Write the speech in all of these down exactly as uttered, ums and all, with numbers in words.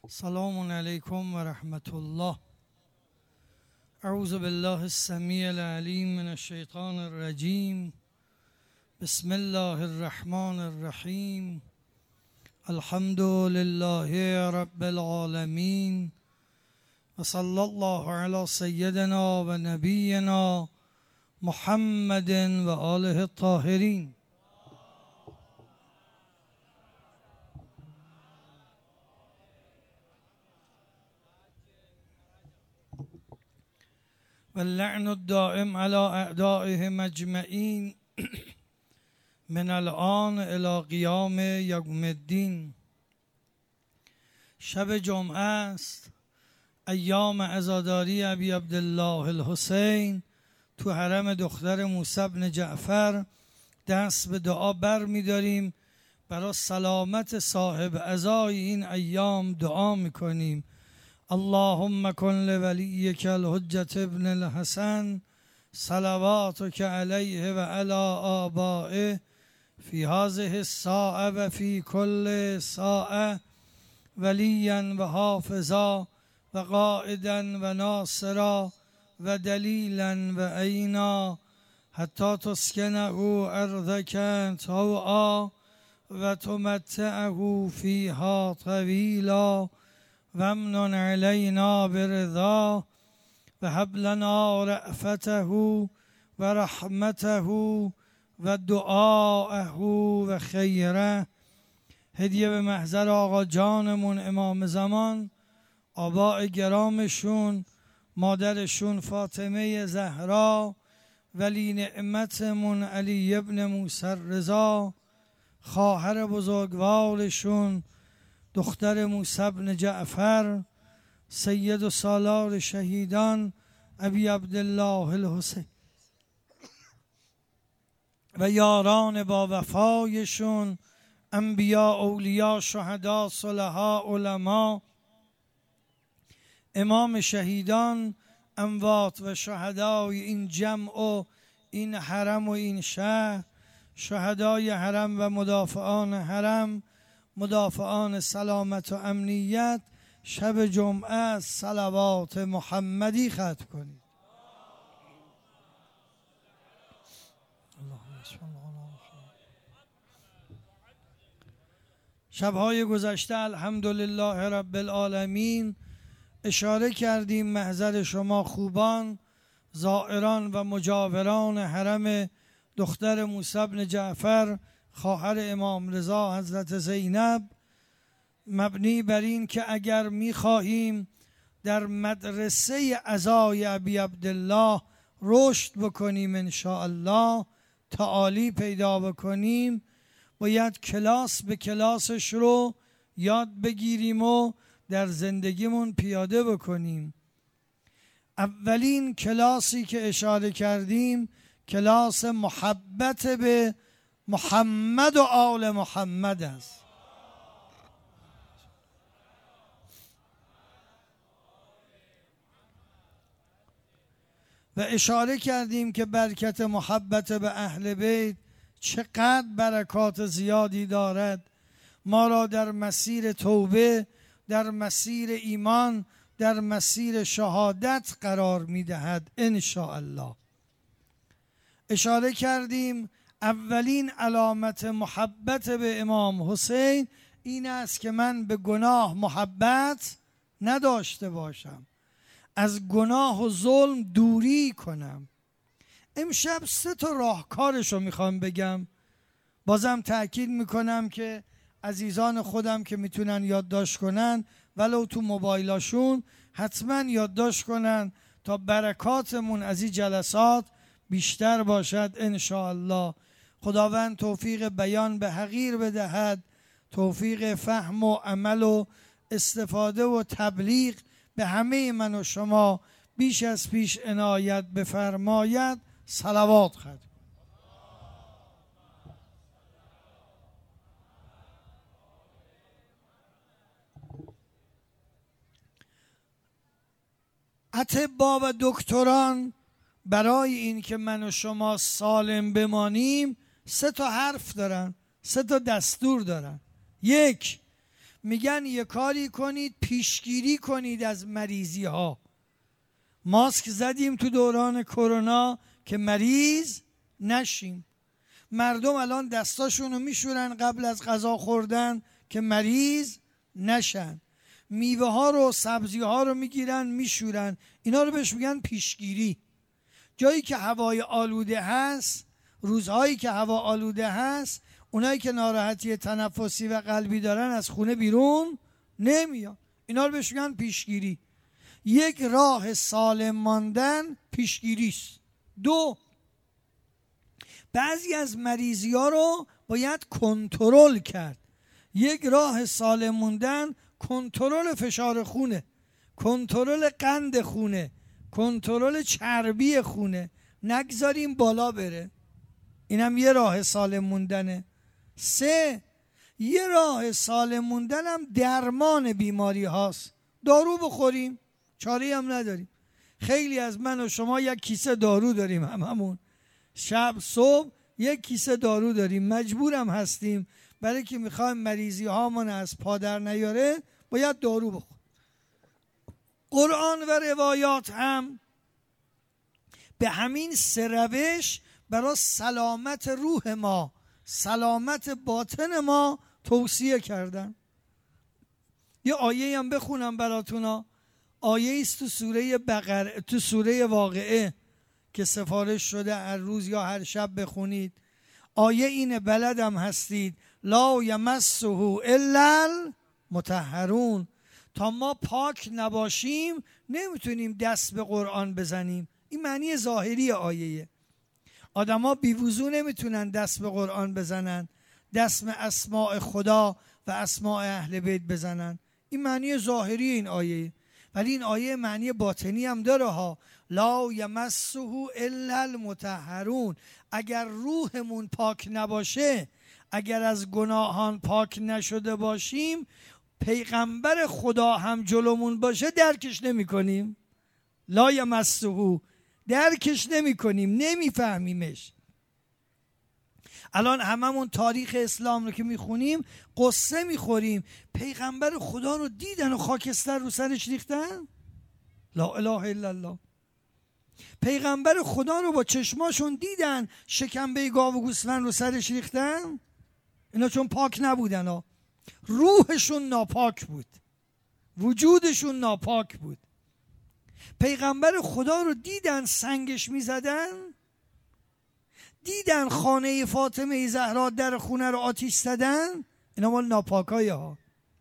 سلام علیکم و رحمت الله. اعوذ بالله السمیع العلیم من الشیطان الرجیم. بسم الله الرحمن الرحیم. الحمد لله رب العالمین و صلی الله علی سیدنا و نبینا محمد و آله الطاهرین. واللعن الدائم على اعدائهم اجمعین من الان الى قیام یوم الدین. شب جمعه است، ایام عزاداری ابی عبدالله الحسین تو حرم دختر موسی بن جعفر. دست به دعا بر می داریم، برای سلامت صاحب عزای این ایام دعا می کنیم. اللهم کن لولیک الحجة ابن الحسن صلواتک علیه و علی آبائه فی هذه الساعة و فی کل ساعة ولیا و حافظا و قائدا و ناصرا و دلیلا و عینا حتی تسکنه ارضک طوعا و تمتعه فیها طویلا و امنن علینا برضا و هب لنا رأفته و رحمته و دعاءه و خیره. هدیه به محضر آقا جانمون امام زمان، آباء گرامشون، مادرشون فاطمه زهرا، ولی نعمتمون علی ابن موسی رضا، خواهر بزرگوارشون دختر موسی بن جعفر، سید و سالار شهیدان ابی عبدالله الحسین و یاران با وفایشون، انبیا، اولیا، شهدا، صلحا، علما، امام شهیدان، اموات و شهدای این جمع و این حرم و این شهر، شهدای حرم و مدافعان حرم، مدافعان سلامت و امنیت. شب جمعه صلوات محمدی ختم کنید. شبهای گذشته الحمدلله رب العالمین اشاره کردیم محضر شما خوبان، زائران و مجاوران حرم دختر موسی بن جعفر خواهر امام رضا حضرت زینب، مبنی بر این که اگر می‌خواهیم در مدرسه عزای ابی عبدالله رشد بکنیم، ان شاء الله تعالی پیدا بکنیم، باید کلاس به کلاسش رو یاد بگیریم و در زندگیمون پیاده بکنیم. اولین کلاسی که اشاره کردیم کلاس محبت به محمد و آل محمد است. و اشاره کردیم که برکت محبت به اهل بیت چقدر برکات زیادی دارد، ما را در مسیر توبه، در مسیر ایمان، در مسیر شهادت قرار می دهد ان شاء الله. اشاره کردیم اولین علامت محبت به امام حسین این است که من به گناه محبت نداشته باشم، از گناه و ظلم دوری کنم. امشب سه تا راهکارش رو میخوام بگم. بازم تأکید میکنم که عزیزان خودم که میتونن یادداشت کنن ولو تو موبایلاشون حتما یادداشت کنن تا برکاتمون از این جلسات بیشتر باشد ان شاء الله. خداوند توفیق بیان به حقیر بدهد، توفیق فهم و عمل و استفاده و تبلیغ به همه من و شما بیش از پیش عنایت بفرماید. صلوات خواهد. اطباء و دکتران برای این که من و شما سالم بمانیم سه تا حرف دارن، سه تا دستور دارن. یک، میگن یه کاری کنید پیشگیری کنید از مریضی ها. ماسک زدیم تو دوران کرونا که مریض نشیم. مردم الان دستاشونو میشورن قبل از غذا خوردن که مریض نشن. میوه ها رو سبزی ها رو میگیرن میشورن. اینا رو بهش میگن پیشگیری. جایی که هوای آلوده هست، روزهایی که هوا آلوده هست، اونایی که ناراحتی تنفسی و قلبی دارن از خونه بیرون نمیان. اینا رو بهش میگن پیشگیری. یک راه سالم ماندن پیشگیری است. دو، بعضی از مریضی ها رو باید کنترل کرد. یک راه سالم موندن کنترل فشار خونه، کنترل قند خونه، کنترل چربی خونه، نگذاریم بالا بره. اینم یه راه سالم موندنه. سه، یه راه سالم موندن هم درمان بیماری هاست. دارو بخوریم، چاره هم نداریم. خیلی از من و شما یک کیسه دارو داریم، هم همون شب صبح یک کیسه دارو داریم، مجبورم هستیم برای که میخوایم مریضی هامون از پادر نیاره باید دارو بخور. قرآن و روایات هم به همین سه روش برای سلامت روح ما، سلامت باطن ما توصیه کردن. یه آیه هم بخونم براتونا. آیه است تو سوره بقره، تو سوره واقعه که سفارش شده هر روز یا هر شب بخونید. آیه اینه، بلدم هستید، لا یمسه الا المطهرون. تا ما پاک نباشیم نمیتونیم دست به قرآن بزنیم. این معنی ظاهری آیه. آدما بیوضو نمیتونن دست به قرآن بزنن، دست به اسماء خدا و اسماء اهل بیت بزنن. این معنی ظاهری این آیه. ولی این آیه معنی باطنی هم داره ها. لا یمسه الا المطهرون. اگر روحمون پاک نباشه، اگر از گناهان پاک نشده باشیم، پیغمبر خدا هم جلومون باشه درکش نمی کنیم. لا یمسه، درکش نمی کنیم، نمیفهمیمش. الان هممون تاریخ اسلام رو که میخونیم قصه میخوریم. پیغمبر خدا رو دیدن و خاکستر رو سرش ریختن؟ لا اله الا الله. پیغمبر خدا رو با چشماشون دیدن شکمبه گاو و گوسفند رو سرش ریختن؟ اینا چون پاک نبودن ها. روحشون ناپاک بود، وجودشون ناپاک بود. پیغمبر خدا رو دیدن سنگش میزدن؟ دیدن خانه فاطمه زهرا در خونه رو آتیش زدن؟ اینا مال ناپاکای ها.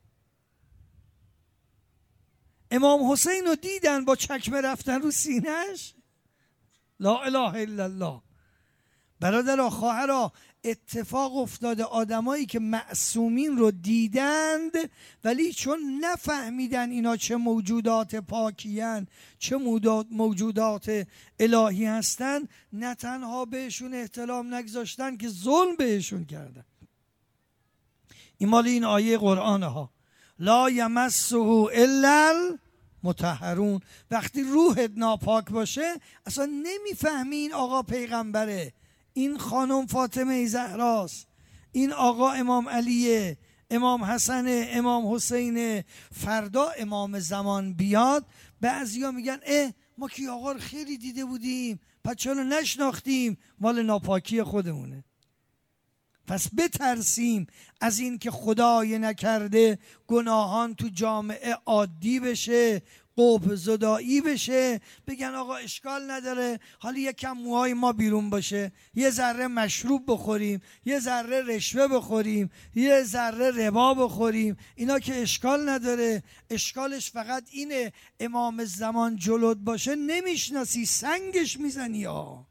امام حسین رو دیدن با چکمه رفتن رو سینهش؟ لا اله الا الله. برادرها خواهرها، اتفاق افتاده آدمایی که معصومین رو دیدند ولی چون نفهمیدن اینا چه موجودات پاکیان، چه موجودات الهی هستن، نه تنها بهشون احترام نگذاشتن که ظلم بهشون کردن. این مال این آیه قرآنه ها. لا یمسه الا المطهرون. وقتی روحت ناپاک باشه اصلا نمیفهمی این آقا پیغمبره، این خانم فاطمه زهراست، این آقا امام علیه، امام حسن، امام حسین. فردا امام زمان بیاد بعضیا میگن اه ما کی آقا رو خیلی دیده بودیم پس چرا نشناختیم؟ مال ناپاکی خودمونه. پس بترسیم از این که خدای نکرده گناهان تو جامعه عادی بشه، قوپ زدایی بشه، بگن آقا اشکال نداره حالا یکم موهای ما بیرون باشه، یه ذره مشروب بخوریم، یه ذره رشوه بخوریم، یه ذره ربا بخوریم، اینا که اشکال نداره. اشکالش فقط اینه امام زمان جلوت باشه نمیشناسی، سنگش میزنی ها.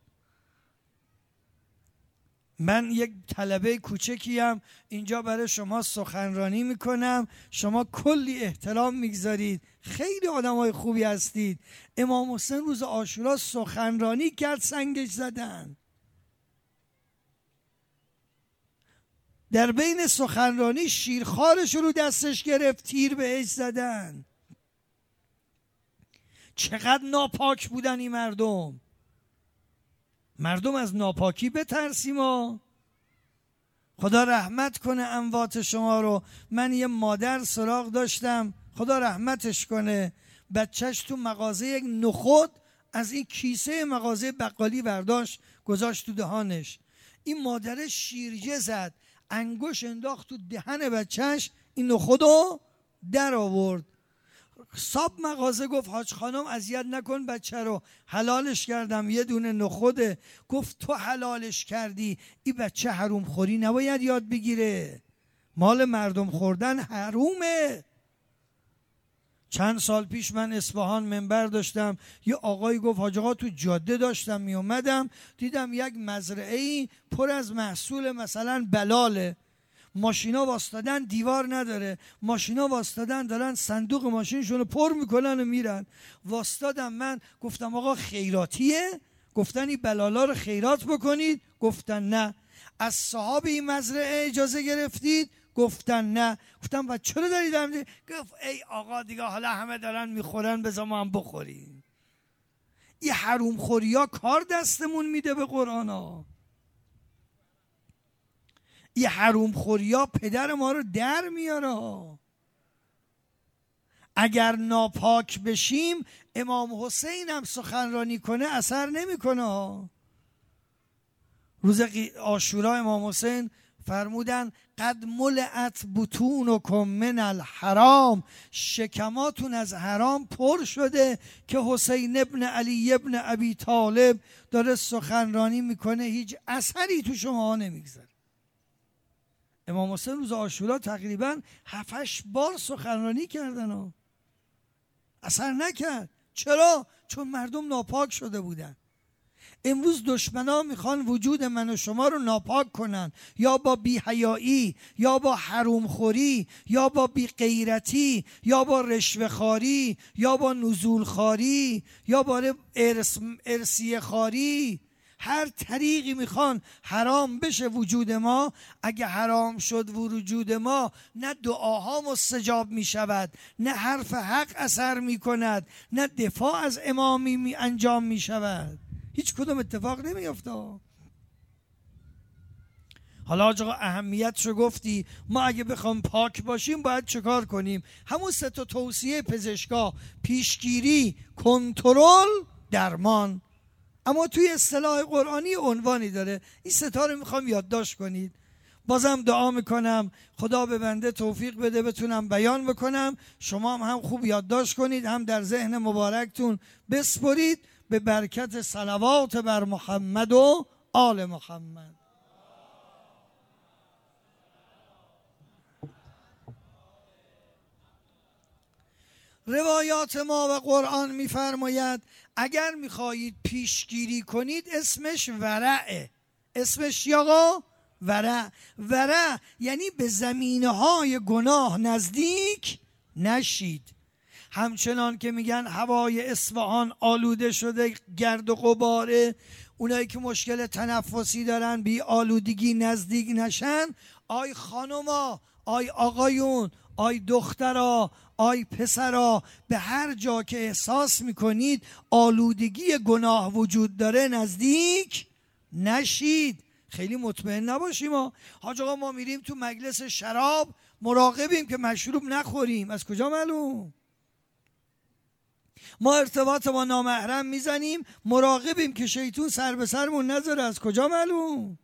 من یک طلبه کوچکیم اینجا برای شما سخنرانی میکنم، شما کلی احترام میگذارید، خیلی آدمای خوبی هستید. امام حسین روز عاشورا سخنرانی کرد، سنگش زدن. در بین سخنرانی شیرخوارش رو دستش گرفت، تیر بهش زدن. چقدر ناپاک بودن این مردم. مردم از ناپاکی بترسیم ها. خدا رحمت کنه اموات شما رو. من یه مادر سراغ داشتم، خدا رحمتش کنه، بچهش تو مغازه یک نخود از این کیسه مغازه بقالی برداشت گذاشت تو دهانش. این مادر شیرجه زد، انگوش انداخت تو دهن بچهش، این نخودو در آورد. صاحب مغازه گفت حاج خانم اذیت نکن بچه رو، حلالش کردم، یه دونه نخوده. گفت تو حلالش کردی، این بچه حروم خوری نباید یاد بگیره، مال مردم خوردن حرومه. چند سال پیش من اصفهان منبر داشتم، یه آقایی گفت حاج آقا تو جاده داشتم می اومدم دیدم یک مزرعه‌ای پر از محصول مثلا بلاله، ماشینا واسطادن، دیوار نداره، ماشینا واسطادن دارن صندوق ماشینشون رو پر میکنن و میرن. واسطادم، من گفتم آقا خیراتیه؟ گفتن این بلالا رو خیرات بکنید؟ گفتن نه. از صاحب این مزرعه اجازه گرفتید؟ گفتن نه. گفتم و چرا دارید هم دید؟ گفت ای آقا دیگه حالا همه دارن میخورن بذار ما هم بخوریم. این حروم خوری ها کار دستمون میده به قرآن ها. این حروم خوری ها پدر ما رو در میاره. اگر ناپاک بشیم امام حسین هم سخنرانی کنه اثر نمیکنه. روز عاشورا امام حسین فرمودن قد ملئت بطونکم من الحرام، شکماتون از حرام پر شده. که حسین ابن علی ابن ابی طالب داره سخنرانی میکنه، هیچ اثری تو شما نمیگذاره. امام حسین روز عاشورا تقریبا هفتش بار سخنرانی کردن و اثر نکرد. چرا؟ چون مردم ناپاک شده بودن. امروز دشمنا میخوان وجود من و شما رو ناپاک کنن، یا با بی‌حیایی، یا با حرومخوری، یا با بی‌غیرتی، یا با رشوه‌خواری، یا با نزولخواری، یا با ارث ارثیه خواری. هر طریقی میخوان حرام بشه وجود ما. اگه حرام شد وجود ما، نه دعاها مستجاب میشود، نه حرف حق اثر میکند، نه دفاع از امامی می انجام میشود. هیچ کدوم اتفاق نمیفته. حالا آقا اهمیتشو گفتی، ما اگه بخوام پاک باشیم باید چکار کنیم؟ همون سه تا توصیه پزشکا: پیشگیری، کنترل، درمان. اما توی اصطلاح قرآنی عنوانی داره. این سه تا رو میخوام یادداشت کنید. بازم دعا میکنم خدا به بنده توفیق بده بتونم بیان بکنم، شما هم, هم خوب یادداشت کنید، هم در ذهن مبارکتون بسپرید، به برکت صلوات بر محمد و آل محمد. روایات ما و قرآن میفرماید اگر میخواهید پیشگیری کنید اسمش ورعه. اسمش آقا ورع. ورع یعنی به زمینه های گناه نزدیک نشید. همچنان که میگن هوای اصفهان آلوده شده، گرد و غباره، اونایی که مشکل تنفسی دارن بی آلودگی نزدیک نشن. آی خانوما، آی آقایون، آی دخترا، آی پسرا، به هر جا که احساس میکنید آلودگی گناه وجود داره نزدیک نشید. خیلی مطمئن نباشیم. ما حاج آقا ما میریم تو مجلس شراب، مراقبیم که مشروب نخوریم. از کجا معلوم؟ ما ارتباط با نامحرم میزنیم، مراقبیم که شیطون سر به سرمون نذاره. از کجا معلوم؟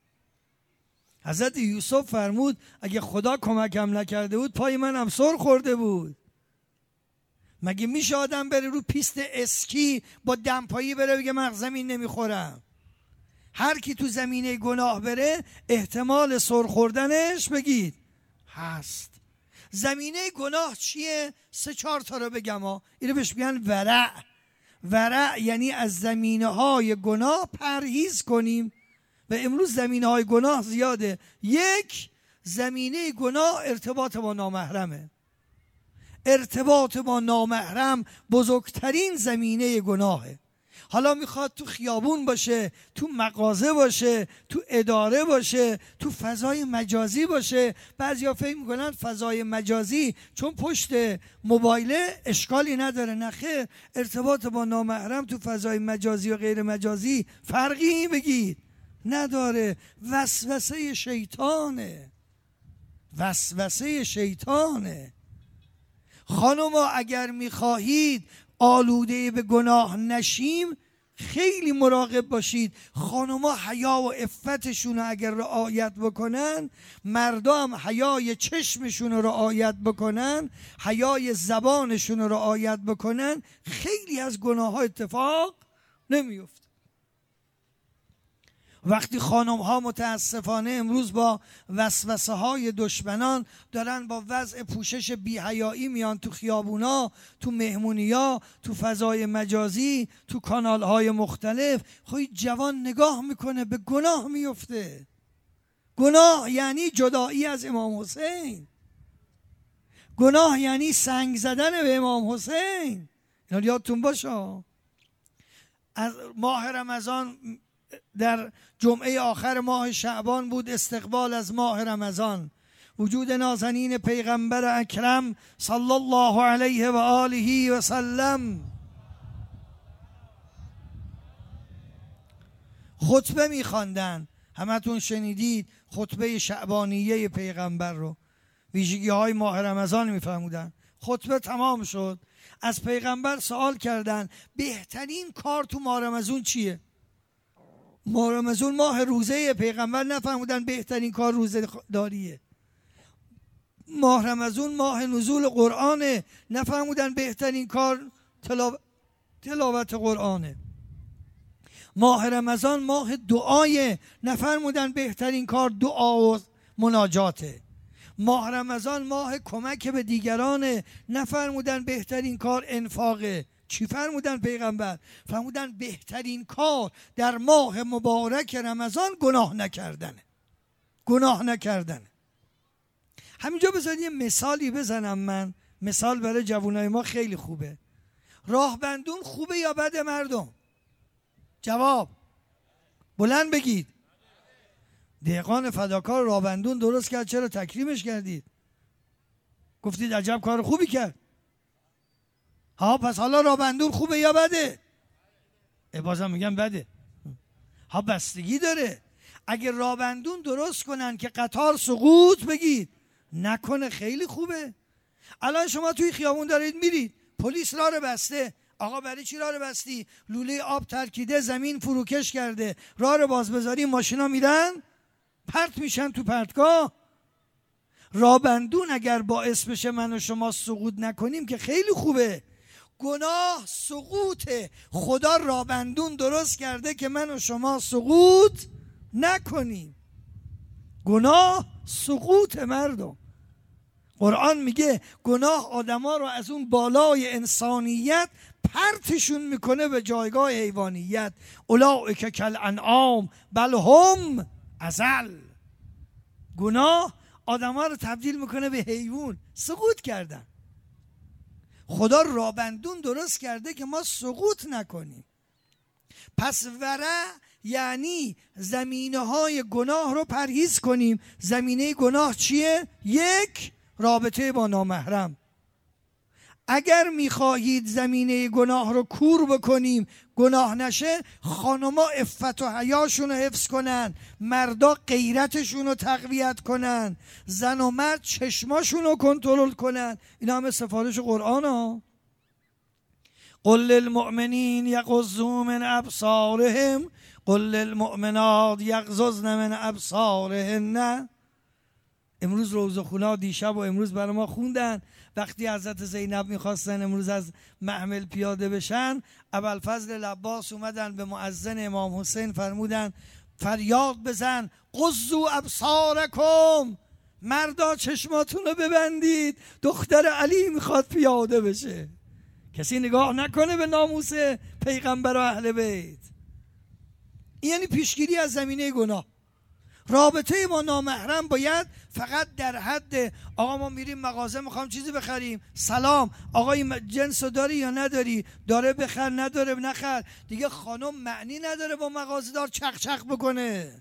حضرت یوسف فرمود اگه خدا کمکم نکرده بود پای منم سر خورده بود. مگه میشه آدم بره رو پیست اسکی با دمپایی بره بگه من زمین نمیخورم؟ هر کی تو زمینه گناه بره احتمال سر خوردنش بگید هست. زمینه گناه چیه؟ سه چهار تا رو بگم ها. اینو بهش میگن ورع. ورع یعنی از زمینه های گناه پرهیز کنیم. و امروز زمینه های گناه زیاده. یک، زمینه گناه ارتباط با نامحرمه. ارتباط با نامحرم بزرگترین زمینه گناهه. حالا میخواد تو خیابون باشه، تو مغازه باشه، تو اداره باشه، تو فضای مجازی باشه. بعضیا فکر میکنن فضای مجازی چون پشت موبایله اشکالی نداره. نه خیر، ارتباط با نامحرم تو فضای مجازی و غیر مجازی فرقی بگید نداره. وسوسه شیطانه، وسوسه شیطانه. خانوما اگر میخواهید آلوده به گناه نشیم خیلی مراقب باشید. خانوما حیا و عفتشون رو اگر رعایت بکنن، مردا هم حیای چشمشون رو رعایت بکنن، حیای زبانشون رو رعایت بکنن، خیلی از گناه ها اتفاق نمیفته. وقتی خانم ها متاسفانه امروز با وسوسه های دشمنان دارن با وضع پوشش بی‌حیایی میان تو خیابونا، تو مهمونیا، تو فضای مجازی، تو کانال های مختلف، خواهی جوان نگاه میکنه به گناه میفته. گناه یعنی جدایی از امام حسین، گناه یعنی سنگ زدن به امام حسین. اینا یادتون باشه. از ماه رمضان در جمعه آخر ماه شعبان بود، استقبال از ماه رمضان، وجود نازنین پیغمبر اکرم صلی الله علیه و آله و سلم. خطبه میخواندن، همتون شنیدید خطبه شعبانیه پیغمبر رو، ویژگی های ماه رمضان میفرمودن. خطبه تمام شد، از پیغمبر سوال کردن بهترین کار تو ماه رمضان چیه؟ ماه رمضان ماه روزه، پیغمبر نفرمودن بهترین کار روزه داریه. ماه رمضان ماه نزول قرآنه، نفرمودن بهترین کار تلاو... تلاوت قرآنه. ماه رمضان ماه دعای، نفرمودن بهترین کار دعا و مناجاته. ماه رمضان ماه کمک به دیگرانه، نفرمودن بهترین کار انفاقه. چی فرمودن پیغمبر؟ فرمودن بهترین کار در ماه مبارک رمضان گناه نکردنه، گناه نکردنه. همینجا بذارید یه مثالی بزنم. من مثال برای جوانای ما خیلی خوبه. راه بندون خوبه یا بده مردم؟ جواب بلند بگید. دهقان فداکار راه بندون درست کرد، چرا تکریمش کردید؟ گفتید عجب کار خوبی کرد. ها پس حالا راه بندون خوبه یا بده؟ بازم میگم بده. ها بستگی داره. اگه راه بندون درست کنن که قطار سقوط بگید نکنه خیلی خوبه. الان شما توی خیابون دارید میرید، پلیس راه رو بسته. آقا برای چی راه رو بستی؟ لوله آب ترکیده، زمین فروکش کرده. راه رو باز بذاری ماشینا میرن پرت میشن تو پرتگاه. راه بندون اگر باعث بشه من و شما سقوط نکنیم که خیلی خوبه. گناه سقوطه. خدا راه بندون درست کرده که من و شما سقوط نکنیم. گناه سقوط مردم. قرآن میگه گناه آدما رو از اون بالای انسانیت پرتشون میکنه به جایگاه حیوانیت. اولئک کالانعام بل هم اضل. گناه آدما رو تبدیل میکنه به حیوان. سقوط کردن. خدا رابندون درست کرده که ما سقوط نکنیم. پس ورع یعنی زمینه های گناه رو پرهیز کنیم. زمینه گناه چیه؟ یک، رابطه با نامحرم. اگر میخواهید زمینه گناه رو کور بکنیم گناه نشه، خانما عفت و حیاشون رو حفظ کنن، مردا غیرتشون رو تقویت کنن، زن و مرد چشماشون رو کنترل کنن. این همه سفارش قرآن ها. قل للمؤمنین یغضوا من ابصارهم قل للمؤمنات یغضضن من ابصارهن. امروز روزخونا دیشب و امروز برای ما خوندن. وقتی حضرت زینب میخواستن امروز از محمل پیاده بشن، ابوالفضل العباس اومدن به مؤذن امام حسین فرمودن فریاد بزن غضوا ابصارکم، مردا چشماتون رو ببندید، دختر علی میخواد پیاده بشه. کسی نگاه نکنه به ناموس پیغمبر و اهل بیت. این یعنی پیشگیری از زمینه گناه. رابطه با نامحرم باید فقط در حد آقا ما میریم مغازه میخوام چیزی بخریم، سلام آقا این جنس رو داری یا نداری، داره بخر نداره نخر. دیگه خانم معنی نداره با مغازه‌دار چق چق بکنه،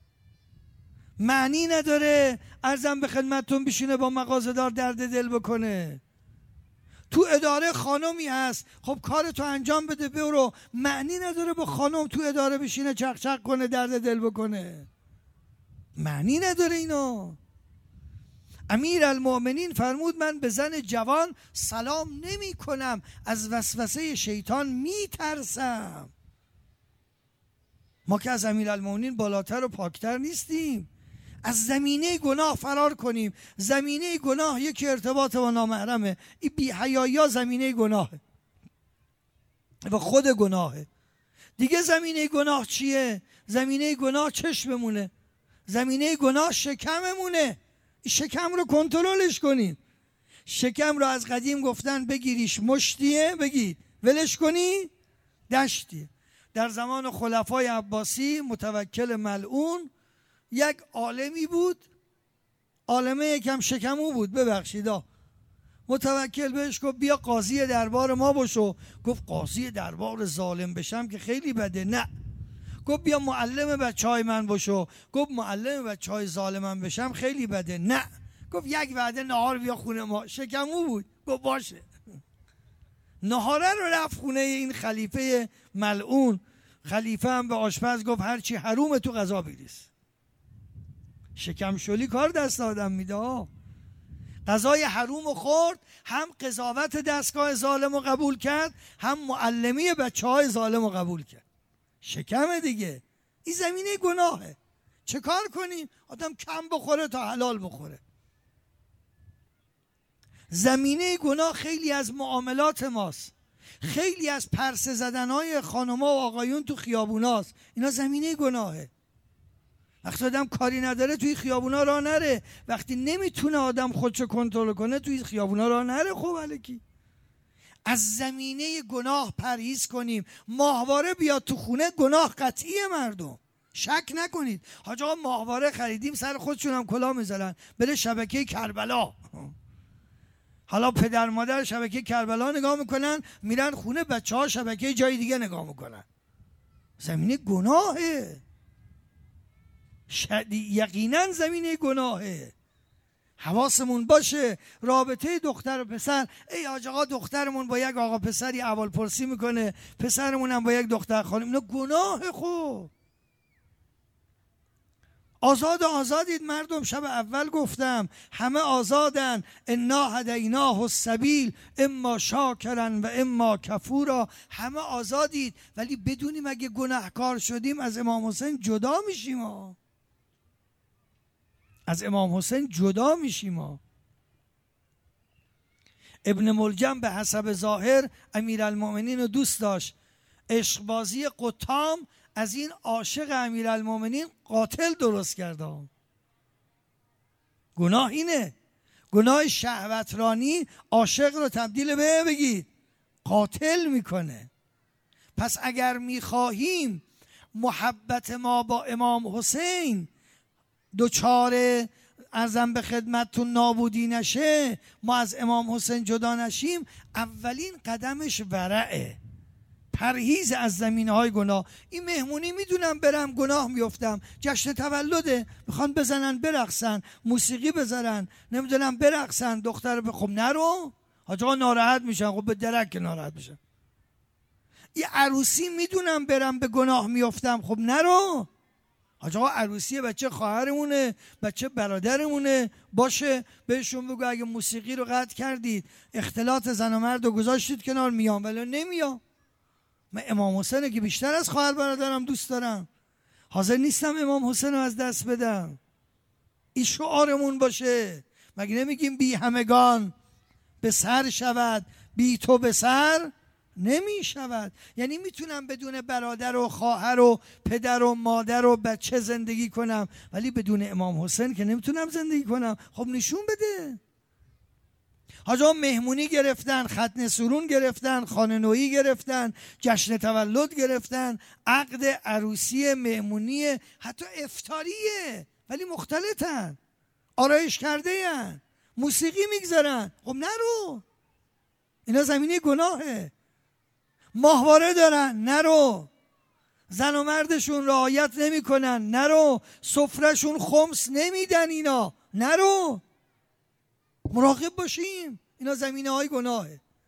معنی نداره ارزم به خدمتتون بشینه با مغازه‌دار درد دل بکنه. تو اداره خانمی هست، خب کار تو انجام بده برو. معنی نداره با خانم تو اداره بشینه چق چق کنه درد دل بکنه، معنی نداره اینا. امیر المؤمنین فرمود من به زن جوان سلام نمی کنم، از وسوسه شیطان می ترسم. ما که از امیر المؤمنین بالاتر و پاکتر نیستیم. از زمینه گناه فرار کنیم. زمینه گناه یکی ارتباط با نامحرمه، این بی حیایی ها زمینه گناهه و خود گناهه دیگه. زمینه گناه چیه؟ زمینه گناه چشممونه، زمینه گناه شکممونه. شکم رو کنترلش کنین. شکم رو از قدیم گفتن بگیریش مشتیه، بگی ولش کنی دشتیه. در زمان خلفای عباسی متوکل ملعون یک عالمی بود، عالمه یکم شکمو بود، ببخشیدا. متوکل بهش گفت بیا قاضی دربار ما بشو. گفت قاضی دربار ظالم بشم که خیلی بده. نه. گفت بیا معلم بچهای من بشو. گفت معلم بچهای ظالمم بشم خیلی بده. نه. گفت یک وعده نهار بیا خونه ما. شکمو بود. گفت باشه. نهاره رو رفت خونه این خلیفه ملعون. خلیفه هم به آشپز گفت هرچی حروم تو غذا بریز. شکم شلی کار دست آدم میده. غذای حروم رو خورد، هم قضاوت دستگاه ظالم رو قبول کرد، هم معلمی بچه های ظالم رو قبول کرد. شکمه دیگه. این زمینه گناهه. چه کار کنیم؟ آدم کم بخوره تا حلال بخوره. زمینه گناه خیلی از معاملات ماست، خیلی از پرسه زدنهای خانوما و آقایون تو خیابوناست. اینا زمینه گناهه. وقتی آدم کاری نداره توی خیابونا راه نره. وقتی نمیتونه آدم خودشو کنترل کنه توی خیابونا راه نره. خب الکی از زمینه گناه پرهیز کنیم. ماهواره بیاد تو خونه گناه قطعیه مردم، شک نکنید. حاج آقا ماهواره خریدیم سر خودشون هم کلاه میذارن، بره شبکه کربلا. حالا پدر مادر شبکه کربلا نگاه میکنن، میرن خونه بچه ها شبکه جای دیگه نگاه میکنن. زمینه گناهه. یقینا زمینه گناهه. حواسمون باشه. رابطه دختر و پسر، ای حاج آقا دخترمون با یک آقا پسری احوال پرسی میکنه، پسرمون هم با یک دختر خانم، اینا گناه. خوب آزاد آزادید مردم. شب اول گفتم همه آزادن. انا هدیناه السبیل اما شاکرا و اما کفورا. همه آزادید، ولی بدونیم اگه گناهکار شدیم از امام حسین جدا میشیم ها. از امام حسین جدا میشیم ها. ابن ملجم به حسب ظاهر امیرالمؤمنین رو دوست داشت. عشقبازی قطام از این عاشق امیرالمؤمنین قاتل درست کرده. گناه اینه. گناه شهوترانی عاشق رو تبدیل به بگید قاتل میکنه. پس اگر میخواهیم محبت ما با امام حسین دوچار ارزم به خدمتتون نابودی نشه، ما از امام حسین جدا نشیم، اولین قدمش ورعه، پرهیز از زمینه های گناه. این مهمونی میدونم برم گناه میفتم، جشن تولده میخوان بزنن برقصن، موسیقی بذارن، نمیدونم برقصن، دختر بخوام نرو حاج آقا ناراحت میشن. خب به درک ناراحت میشن. این عروسی میدونم برم به گناه میفتم، خب نرو حاج آقا عروسی بچه خواهرمونه، بچه برادرمونه، باشه بهشون بگو اگه موسیقی رو قطع کردید، اختلاط زن و مرد رو گذاشتید کنار، میام ولی نمیام. من امام حسینه که بیشتر از خواهر برادرم دوست دارم، حاضر نیستم امام حسین رو از دست بدم. این شعارمون باشه. مگه نمیگیم بی همگان به سر شود، بی تو به سر نمی شود؟ یعنی میتونم بدون برادر و خواهر و پدر و مادر و بچه زندگی کنم، ولی بدون امام حسین که نمیتونم زندگی کنم. خب نشون بده. حاجا مهمونی گرفتن، ختنه سرون گرفتن، خانه نویی گرفتن، جشن تولد گرفتن، عقد عروسی، مهمونی، حتی افطاریه، ولی مختلطن، آرایش کرده هن، موسیقی میگذارن. خب نرو. اینا زمینه گناهه. ماهواره دارن، نرو. زن و مردشون رعایت نمی کنن، نرو. سفرهشون خمس نمیدن، اینا نرو. مراقب باشیم. اینا زمینه های گناهه.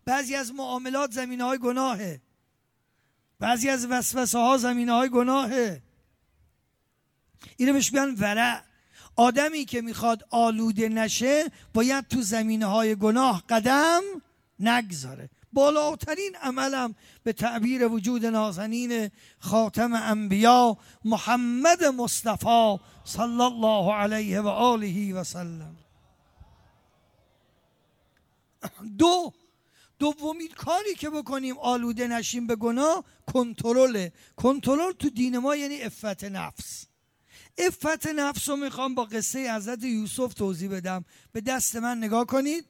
بعضی از معاملات زمینه های گناهه، بعضی از وسوسه ها زمینه های گناهه. اینو بهش میگن ورع. آدمی که میخواد آلوده نشه باید تو زمینه های گناه قدم نگذاره. بالاترین عملم به تعبیر وجود نازنین خاتم انبیا محمد مصطفی صلی الله علیه و آله و سلم. دو دومین کاری که بکنیم آلوده نشیم به گناه کنترله. کنترل تو دین ما یعنی عفت نفس. عفت نفس رو میخوام با قصه حضرت یوسف توضیح بدم. به دست من نگاه کنید.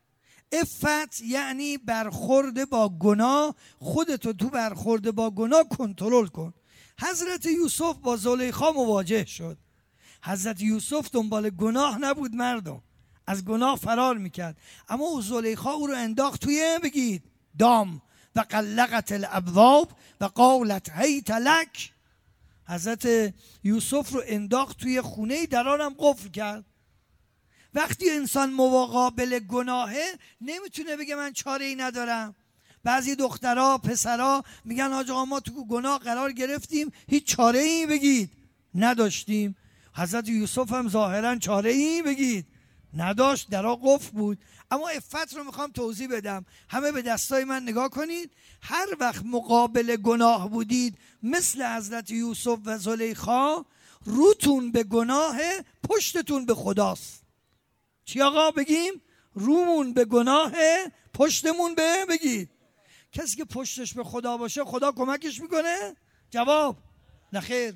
عفت یعنی برخورد با گناه. خودتو تو برخورد با گناه کنترل کن. حضرت یوسف با زلیخا مواجه شد. حضرت یوسف دنبال گناه نبود مردم، از گناه فرار میکرد، اما زلیخا او رو انداخت توی بگید دام و قلقت الابواب و قالت هیت لک. حضرت یوسف رو انداخت توی خونه، درانم قفل کرد. وقتی انسان مقابل گناهه نمیتونه بگه من چاره ای ندارم. بعضی دخترها پسرها میگن حاج آقا ما تو گناه قرار گرفتیم هیچ چاره ای بگید نداشتیم. حضرت یوسف هم ظاهرا چاره ای بگید نداشت، درا قفل بود. اما عفت رو میخوام توضیح بدم. همه به دستای من نگاه کنید. هر وقت مقابل گناه بودید مثل حضرت یوسف و زلیخا، روتون به گناه، پشتتون به خداست. چی آقا بگیم؟ رومون به گناه، پشتمون به بگید. کسی که پشتش به خدا باشه خدا کمکش میکنه؟ جواب نخیر.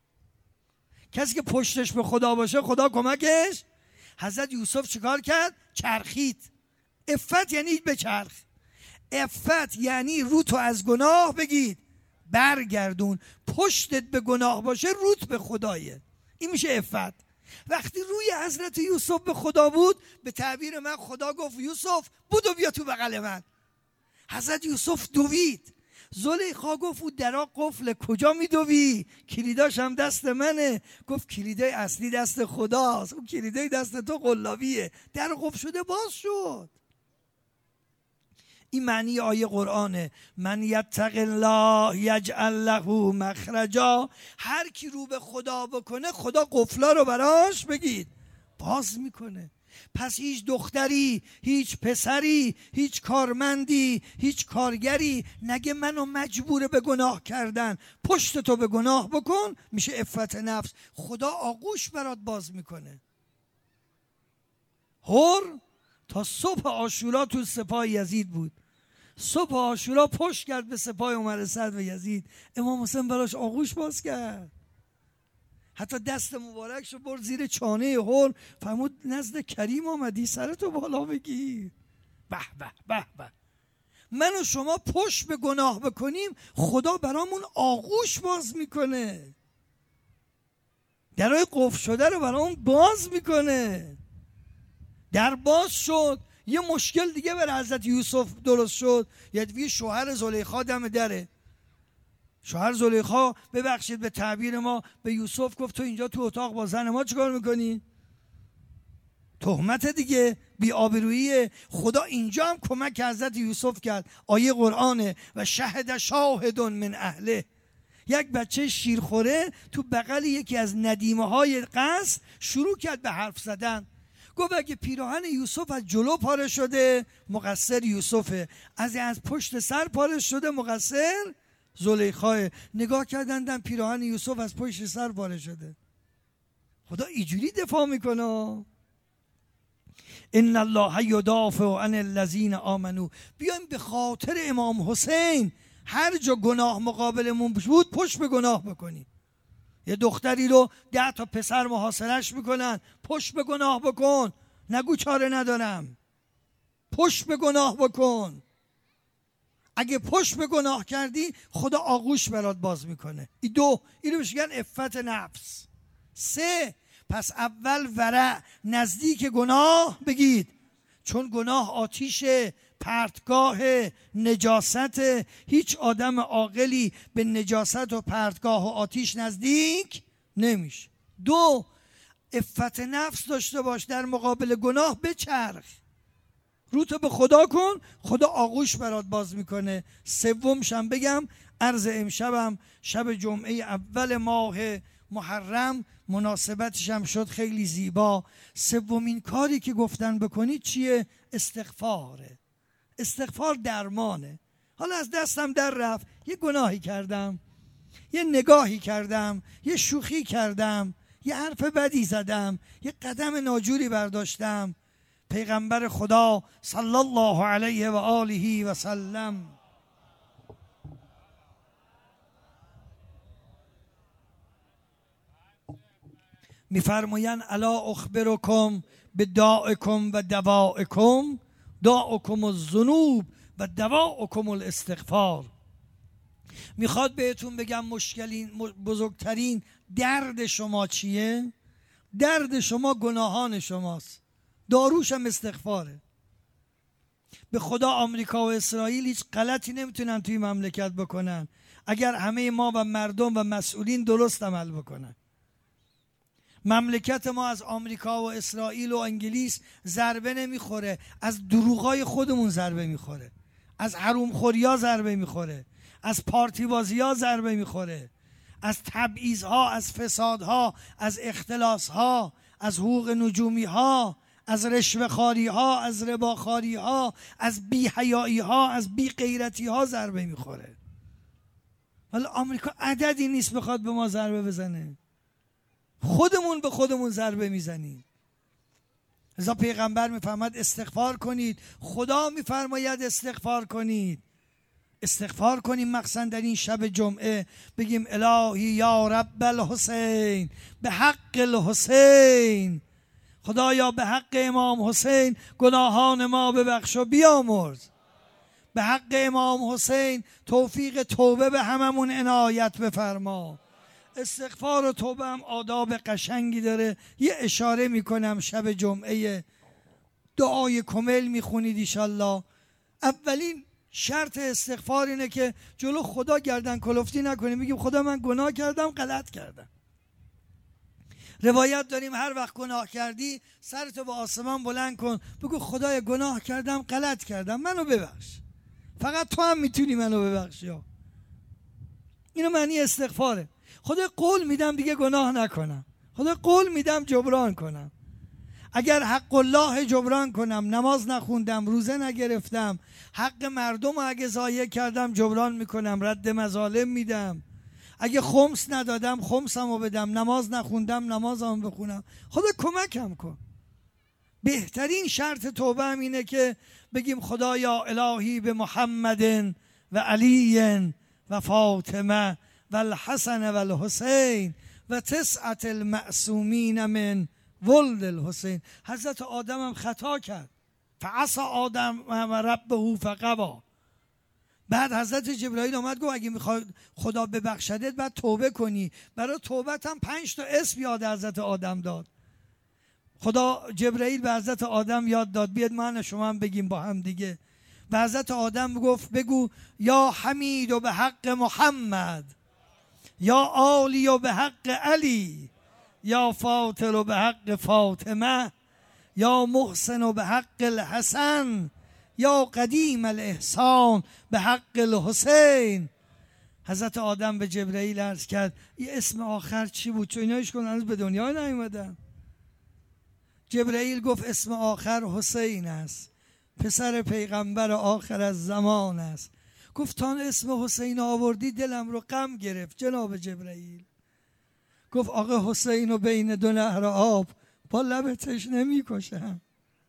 کسی که پشتش به خدا باشه خدا کمکش؟ حضرت یوسف چیکار کرد؟ چرخید. عفت یعنی بچرخ. عفت یعنی روتو از گناه بگید برگردون. پشتت به گناه باشه روت به خدایه. این میشه عفت. وقتی روی حضرت یوسف به خدا بود، به تعبیر من خدا گفت یوسف بودو بیا تو بغل من. حضرت یوسف دوید. زلیخا گفت او درا قفل، کجا میدوی؟ کلیداش هم دست منه. گفت کلیدای اصلی دست خداست، اون کلیدای دست تو قلابیه. در قفل شده باز شد. این معنی آیه قرآنه. من یتق الله یجعل له مخرجا. هر کی رو به خدا بکنه خدا قفلا رو براش بگید باز میکنه. پس هیچ دختری، هیچ پسری، هیچ کارمندی، هیچ کارگری نگه منو مجبور به گناه کردن، پشت تو به گناه بکن، میشه عفت نفس. خدا آغوش برات باز میکنه. هر تا صبح عاشورا تو سپاه یزید بود. صبح عاشورا پشت کرد به سپاه عمر سعد و یزید. امام حسین براش آغوش باز کرد. حتی دست مبارکش رو برد زیر چانه هر، فرمود نزد کریم آمدی سرتو بالا بگیر. به به به به. من و شما پشت به گناه بکنیم خدا برامون آغوش باز میکنه. درای قفل شده رو برامون باز میکنه. در باز شد. یه مشکل دیگه بر حضرت یوسف درست شد. یه شوهر زلیخا دم دره. شوهر زلیخا ببخشید به تعبیر ما به یوسف گفت تو اینجا تو اتاق با زن ما چیکار میکنی؟ تهمت دیگه، بی آبرویی. خدا اینجا هم کمک حضرت یوسف کرد. آیه قرآنه و شهد شاهد من اهله. یک بچه شیرخوره تو بغل یکی از ندیمه های قصر شروع کرد به حرف زدن. گفت اگه پیراهن یوسف از جلو پاره شده مقصر یوسفه، از از پشت سر پاره شده مقصر زلیخا. نگاه کردندن پیراهن یوسف از پشت سر پاره شده. خدا اینجوری دفاع میکنه. ان الله یدافع عن الذین آمنو. بیایم به خاطر امام حسین هر جا گناه مقابلمون بود پشت به گناه بکنیم. یه دختری رو ده تا پسر محاصرش میکنن، پشت به گناه بکن، نگو چاره ندارم، پشت به گناه بکن. اگه پشت به گناه کردی خدا آغوش برات باز میکنه. این دو، اینو بهش میگن عفت نفس. سه، پس اول ورع، نزدیک گناه بگید، چون گناه آتیش، پرتگاه نجاست. هیچ آدم عاقلی به نجاست و پرتگاه و آتیش نزدیک نمیشه. دو، عفت نفس داشته باش، در مقابل گناه بچرخ، روتو به خدا کن، خدا آغوش برات باز میکنه. سومشم بگم، عرض امشبم شب جمعه اول ماه محرم، مناسبتش هم شد خیلی زیبا. سومین کاری که گفتن بکنید چیه؟ استغفاره. استغفار درمانه. حالا از دستم در رفت، یه گناهی کردم، یه نگاهی کردم، یه شوخی کردم، یه حرف بدی زدم، یه قدم ناجوری برداشتم. پیغمبر خدا صلی الله علیه و آله و سلم میفرمایند الا اخبرکم بداءکم و دوائکم، داءکم الذنوب و دواءکم الاستغفار. میخواد بهتون بگم مشکلین بزرگترین درد شما چیه؟ درد شما گناهان شماست، داروش هم استغفاره. به خدا آمریکا و اسرائیل هیچ غلطی نمیتونن توی مملکت بکنن اگر همه ما و مردم و مسئولین درست عمل بکنن. مملکت ما از آمریکا و اسرائیل و انگلیس ضربه نمیخوره، از دروغای خودمون ضربه میخوره، از حروم خوریا ضربه میخوره، از پارتی بازی ها ضربه میخوره، از تبعیض ها، از فساد ها، از اختلاس ها، از حقوق نجومی ها، از رشوه خواری ها، از ربا خواری ها، از بی حیایی ها، از بی غیرتی ها ضربه میخوره. ولی آمریکا عددی نیست بخواد به ما ضربه بزنه، خودمون به خودمون ضربه میزنیم. لذا پیغمبر میفرماید استغفار کنید، خدا میفرماید استغفار کنید. استغفار کنیم مخصوصا در این شب جمعه، بگیم الهی یا رب الحسین به حق الحسین، خدایا به حق امام حسین گناهان ما ببخش و بیامرز. به حق امام حسین توفیق توبه به هممون عنایت بفرما. استغفار و توبه هم آداب قشنگی داره. یه اشاره میکنم، شب جمعه دعای کمل میخونید ایشالله. اولین شرط استغفار اینه که جلو خدا گردن کلفتی نکنیم، میگیم خدا من گناه کردم، غلط کردم. روایت داریم هر وقت گناه کردی سرتو به آسمان بلند کن، بگو خدای گناه کردم، غلط کردم، منو ببخش، فقط تو هم میتونی منو ببخشی. اینو معنی استغفاره. خدا قول میدم دیگه گناه نکنم، خدا قول میدم جبران کنم. اگر حق الله جبران کنم، نماز نخوندم، روزه نگرفتم، حق مردم اگه ضایع کردم جبران میکنم، رد مظالم میدم. اگه خمس ندادم خمسمو بدم، نماز نخوندم نمازمو بخونم. خدا کمکم کن. بهترین شرط توبه هم اینه که بگیم خدایا الهی به محمد و علی و فاطمه و الحسن و الحسین و تسعة المعصومین من ولد الحسین. حضرت آدم هم خطا کرد، فعصى آدم و ربه فغوی. بعد حضرت جبرائیل اومد گفت اگه میخوای خدا ببخشدت بعد توبه کنی. برای توبت هم پنج تا اسم یاد حضرت آدم داد. خدا جبرائیل به حضرت آدم یاد داد، بیاد من شما هم بگیم با هم دیگه. به حضرت آدم گفت بگو یا حمید و به حق محمد، یا عالی و به حق علی، یا فاطر و به حق فاطمه، یا محسن و به حق الحسن، یا قدیم الاحسان به حق الحسین. حضرت آدم به جبرائیل عرض کرد این اسم آخر چی بود؟ چون اینا هیچ کدوم هنوز به دنیا نیومدن. جبرائیل گفت اسم آخر حسین است، پسر پیغمبر آخر از زمان است. گفت تا اسم حسین آوردی دلم رو غم گرفت جناب جبرائیل. گفت آقا حسین رو بین دو نهر آب با لب تشنه میکشم.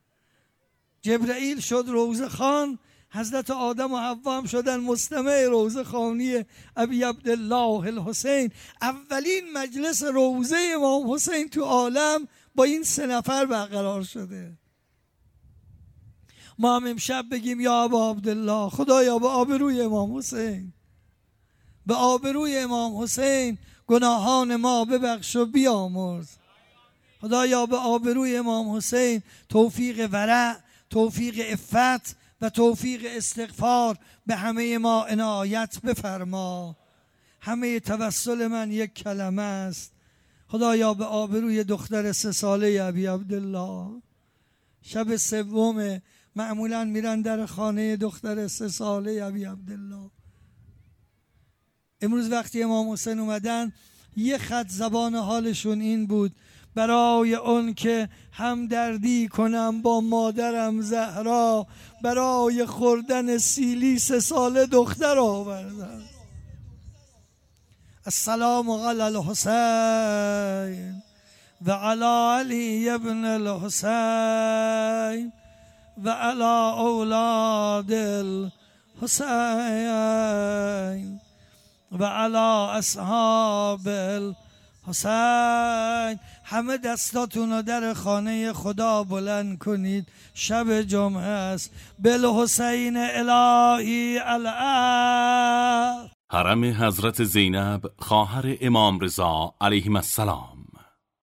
جبرائیل شد روزه خان، حضرت آدم و حوا هم شدن مستمع روزه خانی ابی عبدالله الحسین. اولین مجلس روزه امام حسین تو عالم با این سه نفر برقرار شده. ما هم امشب بگیم یا ابا عبدالله، خدایا به آبروی امام حسین، به آبروی امام حسین گناهان ما ببخش و بیامرز. خدایا به آبروی امام حسین توفیق ورع، توفیق عفت و توفیق استغفار به همه ما عنایت بفرما. همه توسل من یک کلمه است. خدایا به آبروی دختر سه ساله ابی عبدالله، شب سوم معمولا میرن در خانه دختر سه ساله ابی عبدالله. امروز وقتی امام حسین اومدن یه خط زبان حالشون این بود: برای اون که همدردی کنم با مادرم زهرا، برای خوردن سیلی سه ساله دختر آوردم. السلام علی الحسین و علی علی ابن الحسین و علی اولاد الحسین و علی اصحاب الحسین. همه دستاتون رو در خانه خدا بلند کنید، شب جمعه است. بالحسین الهی العهد. حرم حضرت زینب خواهر امام رضا علیه السلام